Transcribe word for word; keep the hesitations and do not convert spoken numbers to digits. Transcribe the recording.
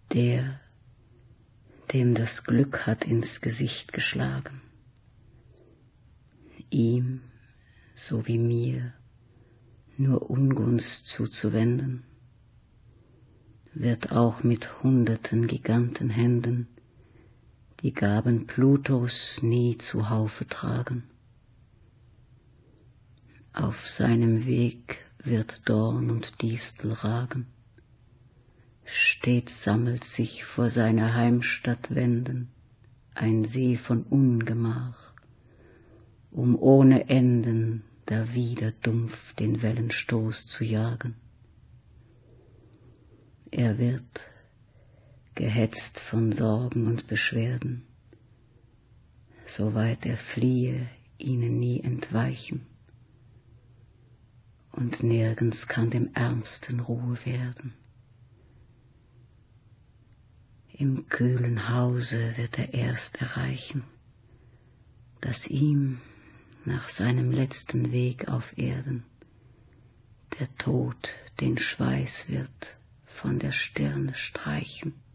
der, dem das Glück hat ins Gesicht geschlagen, ihm, so wie mir, nur Ungunst zuzuwenden, wird auch mit hunderten Gigantenhänden die Gaben Plutos nie zu Haufe tragen. Auf seinem Weg wird Dorn und Distel ragen, stets sammelt sich vor seiner Heimstatt Wänden ein See von Ungemach, um ohne Enden da wieder dumpf den Wellenstoß zu jagen. Er wird, gehetzt von Sorgen und Beschwerden, soweit er fliehe, ihnen nie entweichen, und nirgends kann dem Ärmsten Ruhe werden. Im kühlen Hause wird er erst erreichen, dass ihm nach seinem letzten Weg auf Erden der Tod den Schweiß wird von der Stirne streichen.